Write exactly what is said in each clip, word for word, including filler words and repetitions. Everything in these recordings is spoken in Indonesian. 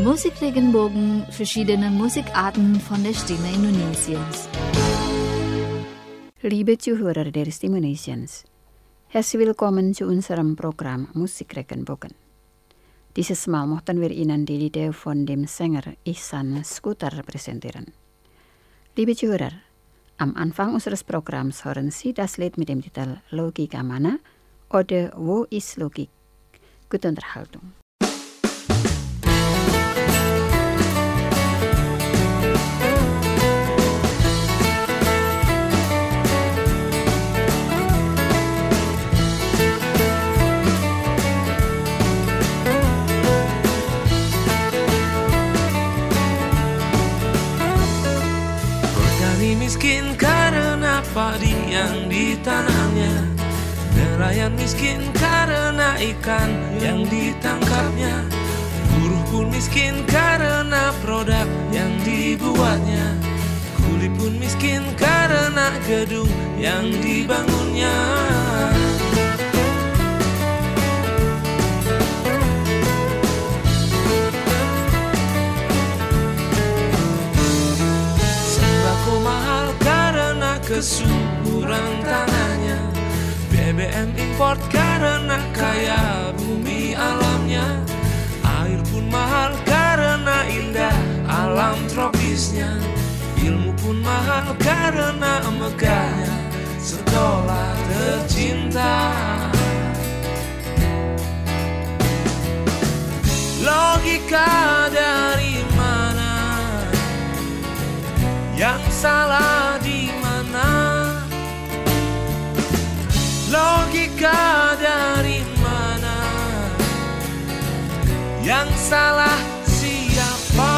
Musikregenbogen, verschiedene Musikarten von der Stimme Indonesiens. Liebe Zuhörer der Stimme Indonesiens, herzlich willkommen zu unserem Programm Musikregenbogen. Dieses Mal möchten wir Ihnen die Lieder von dem Sänger Ihsan Skuter präsentieren. Liebe Zuhörer, am Anfang unseres Programms hören Sie das Lied mit dem Titel Logika Mana oder Wo ist Logik? Gute Unterhaltung. Miskin karena padi yang ditanamnya, nelayan miskin karena ikan yang ditangkapnya, buruh pun miskin karena produk yang dibuatnya, kuli pun miskin karena gedung yang dibangunnya. Kesuburan tanahnya, B B M import karena kaya bumi alamnya, air pun mahal karena indah alam tropisnya, ilmu pun mahal karena megahnya sekolah tercinta. Logika dari mana? Yang salah di logika dari mana? Yang salah siapa?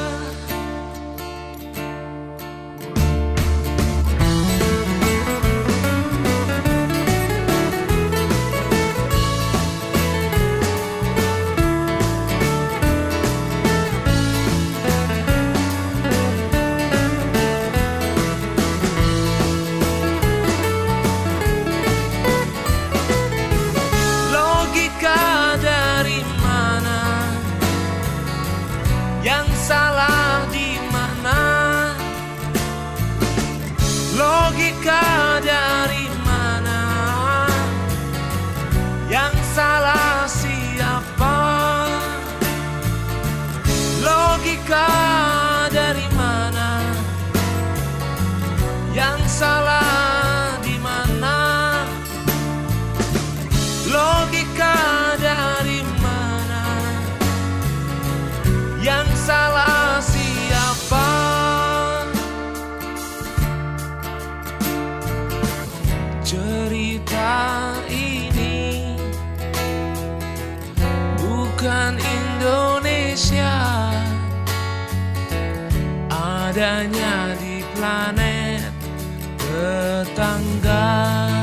Logika dari mana? Yang salah siapa? Logika dari mana? Yang salah di mana? Logika dari mana? Yang salah siapa? Cerita ini bukan Indonesia, adanya di planet tetangga.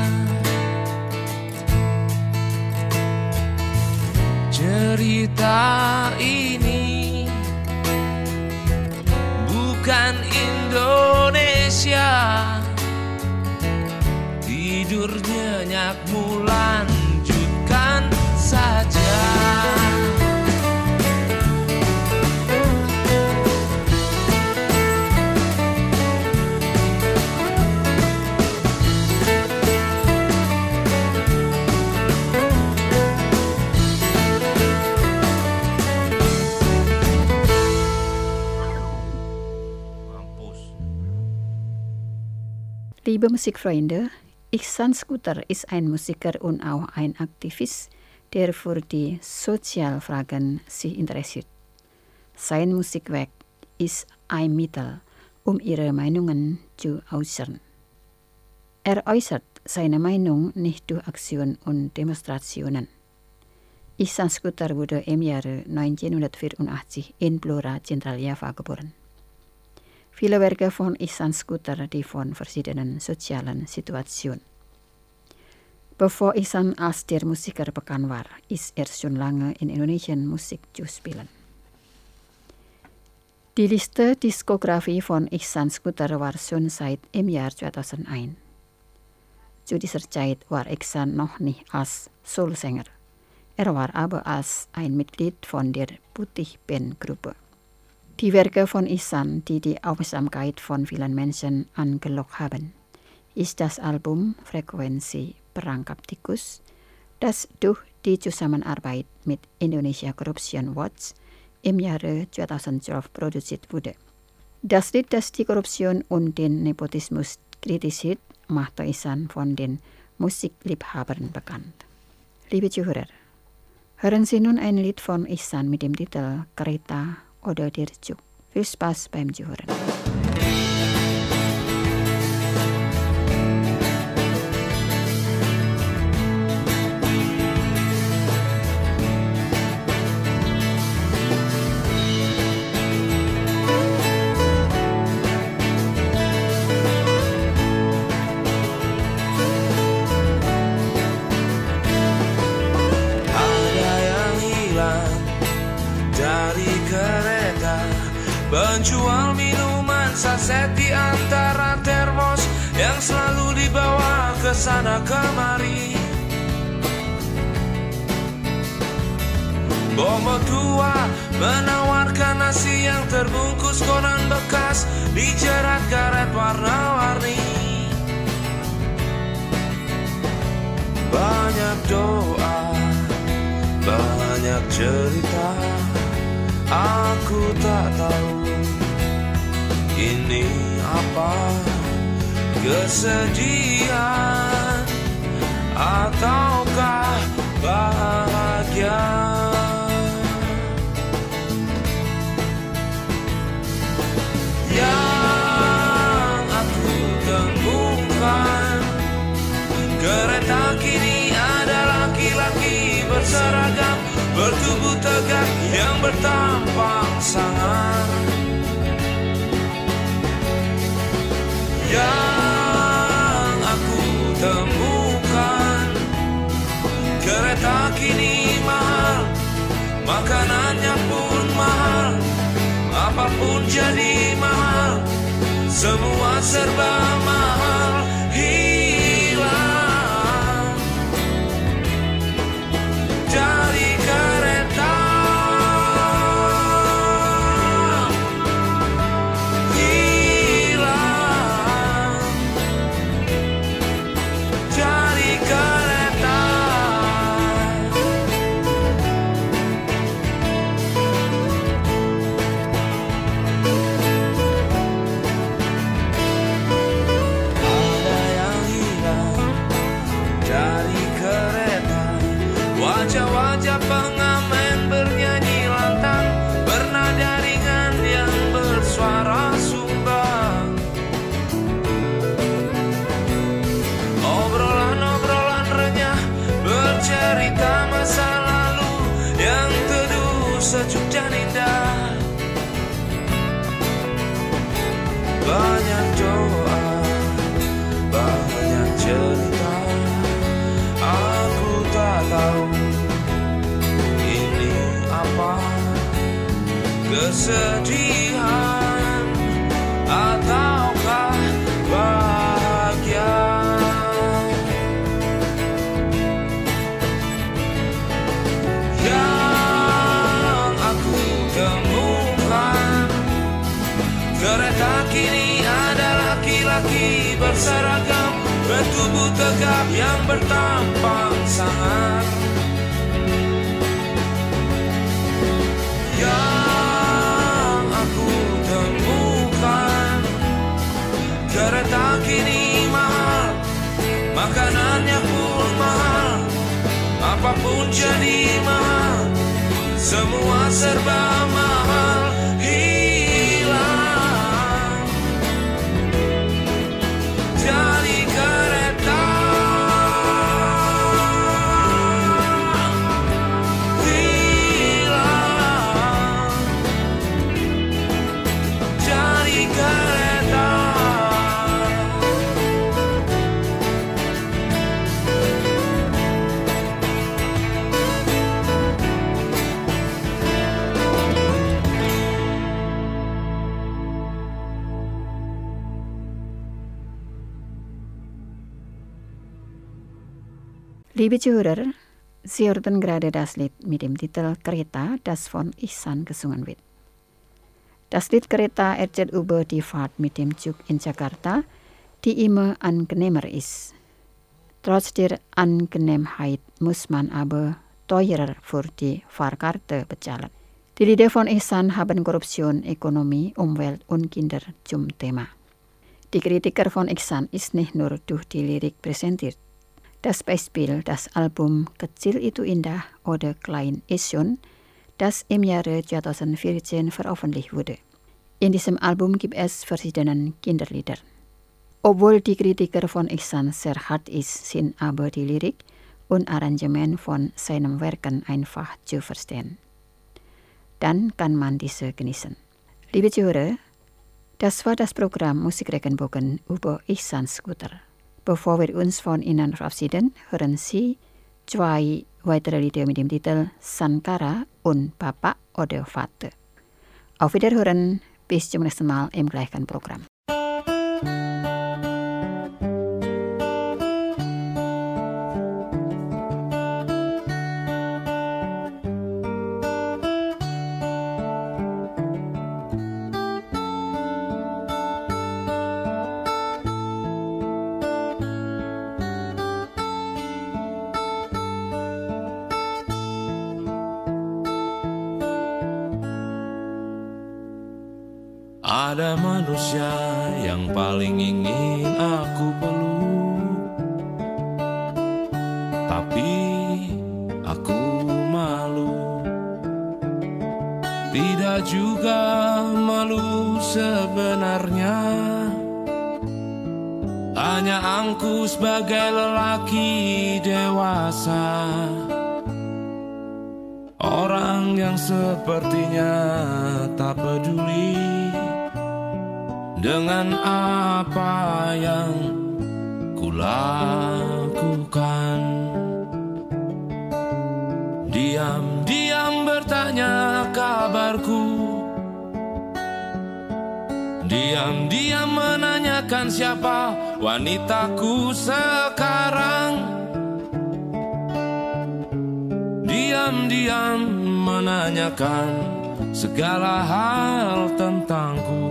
Cerita ini bukan Indonesia, tidur nyenyakmu lanjutkan saja. Liebe Musikfreunde, Ihsan Skuter ist ein Musiker und auch ein Aktivist, der für die Sozialfragen sich interessiert. Sein Musikwerk ist ein Mittel, um ihre Meinungen zu äußern. Er äußert seine Meinung nicht durch Aktionen und Demonstrationen. Ihsan Skuter wurde im Jahre neunzehnhundertvierundachtzig in Blora, Zentraljava geboren. Viele Werke von Ihsan Skuter, die von verschiedenen sozialen Situationen. Bevor Ihsan als der Musiker bekannt war, ist er schon lange in Indonesien Musik zu spielen. Die Liste Diskografie von Ihsan Skuter war schon seit im Jahr zweitausendeins. Zu dieser Zeit war Ihsan noch nicht als Soulsänger. Er war aber als ein Mitglied von der Putih-Band-Gruppe. Die Werke von Ihsan, die die Aufmerksamkeit von vielen Menschen angelockt haben, ist das Album Frekuensi Perangkap Tikus, das durch die Zusammenarbeit mit Indonesia Corruption Watch im Jahre zweitausendzwölf produziert wurde. Das Lied, das die Korruption und den Nepotismus kritisiert, machte Ihsan von den Musikliebhabern bekannt. Liebe Zuhörer, hören Sie nun ein Lied von Ihsan mit dem Titel Kereta oder Dirjuk. Viel Spaß beim Zuhören. Penjual minuman saset di antara termos yang selalu dibawa ke sana kemari. Bomo tua menawarkan nasi yang terbungkus koran bekas dijerat karet warna-warni. Banyak doa, banyak cerita, aku tak tahu ini apa, kesedihan ataukah bahagia. Yang aku temukan, kereta kini ada laki-laki berseragam, bertubuh tegak yang bertampang sangar. Yang aku temukan, kereta kini mahal, makanannya pun mahal, apapun jadi mahal, semua serba mahal. Hilang dari kereta, hilang dari kereta. Ada yang hilang dari kereta, wajah-wajah pengamen bernyanyi lantang, bernada ringan yang bersuara sumbang. Obrolan-obrolan renyah bercerita masa lalu yang teduh, sejuk dan indah. Banyak doa, banyak cerita, aku tak tahu ini apa, kesedihan ataukah bahagia. Yang aku temukan, kereta kini ada laki-laki berseragam, bertubuh tegap yang bertampang sangar. Yang aku temukan, kereta kini mahal, makanannya pun mahal, apapun jadi mahal, semua serba mahal. Hilang dari kereta, hilang dari kereta. Liebe Zuhörer, Sie hörten gerade das Lied mit dem Titel Kereta, das von Ihsan gesungen wird. Das Lied Kereta erzählt über die Fahrt mit dem Zug in Jakarta, die immer angenehmer ist. Trotz der Angenehmheit muss man aber teurer für die Fahrkarte bezahlen. Die Lieder von Ihsan haben Korruption, Ökonomie, Umwelt und Kinder zum Thema. Die Kritiker von Ihsan ist nicht nur durch die Lirik präsentiert. Das Beispiel das Album Kecil Itu Indah oder Klein ist schon, das im Jahre zweitausendvierzehn veröffentlicht wurde. In diesem Album gibt es verschiedene Kinderlieder. Obwohl die Kritiker von Ihsan sehr hart ist, sind aber die Lirik und Arrangement von seinen Werken einfach zu verstehen. Dann kann man diese genießen. Liebe Zuhörer, das war das Programm Musik Regenbogen über Ihsan Scooter. Bevor wir uns von Ihnen verabschieden, hören Sie zwei weitere Lieder mit dem Titel Sankara und Bapak oder Vater. Auf Wiederhören, bis zum nächsten Mal im gleichen Programm. Ada manusia yang paling ingin aku peluk, tapi aku malu. Tidak juga malu sebenarnya, hanya angku sebagai lelaki dewasa. Orang yang sepertinya tak peduli dengan apa yang kulakukan. Diam-diam bertanya kabarku, diam-diam menanyakan siapa wanitaku sekarang. Diam-diam menanyakan segala hal tentangku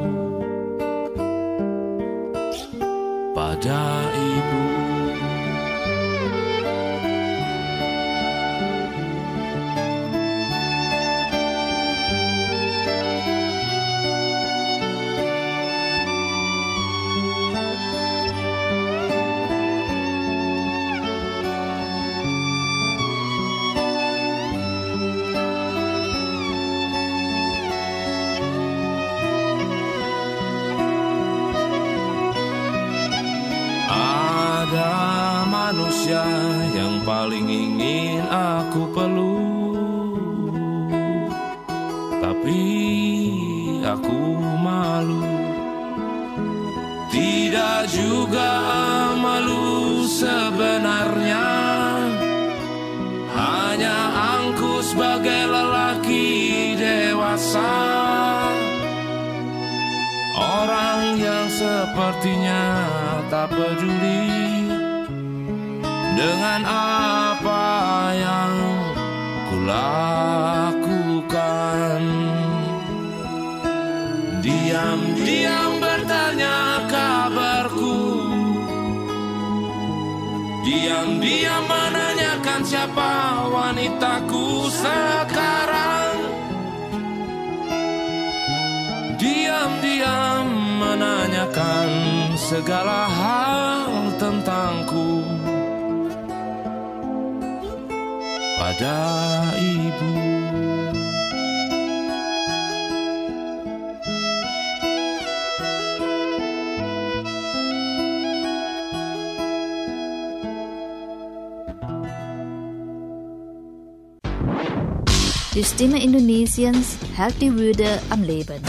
pada ibu. Manusia yang paling ingin aku peluk, tapi aku malu. Tidak juga malu sebenarnya, hanya angku sebagai lelaki dewasa. Orang yang sepertinya tak peduli dengan apa yang kulakukan. Diam-diam bertanya kabarku, diam-diam menanyakan siapa wanitaku sekarang. Diam-diam menanyakan segala hal tentangku pada ibu. Die Stimme Indonesiens hält die Würde am Leben.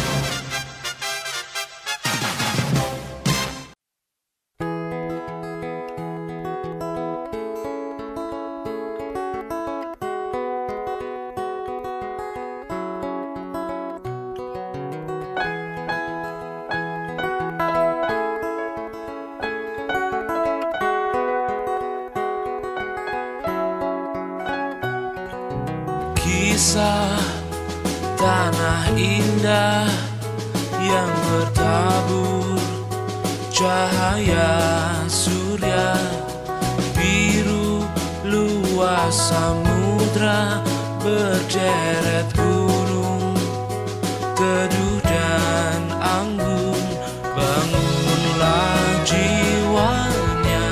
kisah tanah indah yang bertabur cahaya surya, biru luas samudra, berderet gunung, teduh dan anggun. Bangunlah jiwanya,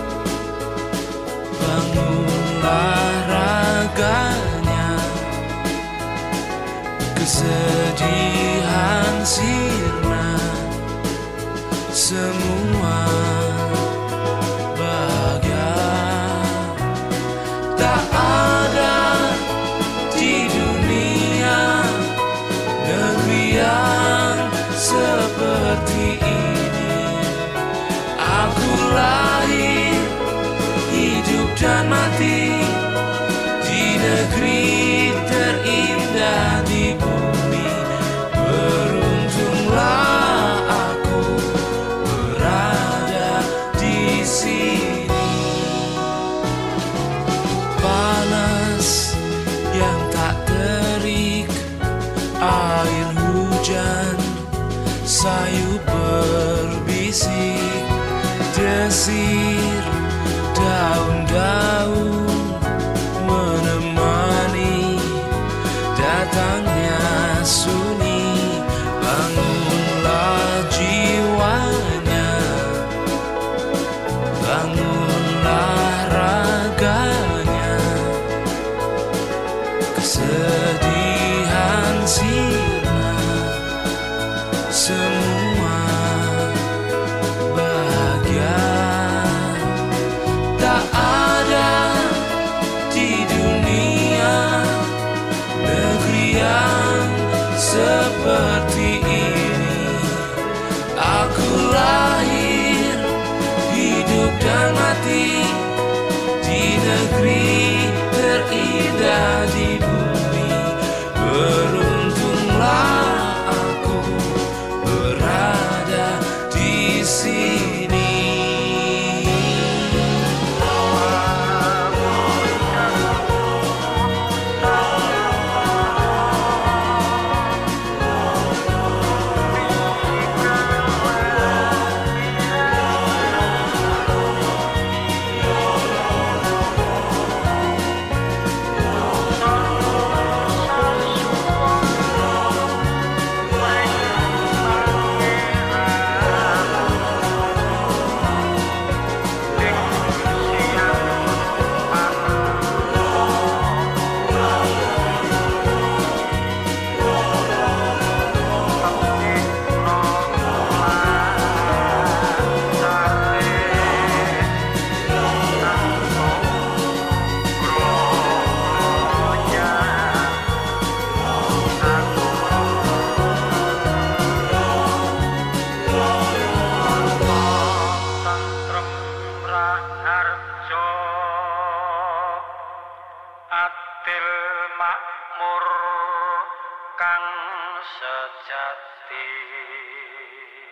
bangunlah raganya, kesedihan sirna, semua bahagia. Tak ada di dunia negeri yang seperti ini. Aku lahir, hidup dan mati di negeri terindah di bumi. Beruntunglah aku berada di sini. Panas yang tak terik, air hujan, sayu berbisik, desir daun-daun menemani datangnya sunyi. Bangunlah jiwanya, bangunlah raganya, kesedihan sirna, semua bahagia. Tak ada di dunia negeri yang seperti ini. Aku lahir, hidup dan mati di negeri terindah di bumi. Beruntunglah aku berada di sini. Adil makmur kang sejati.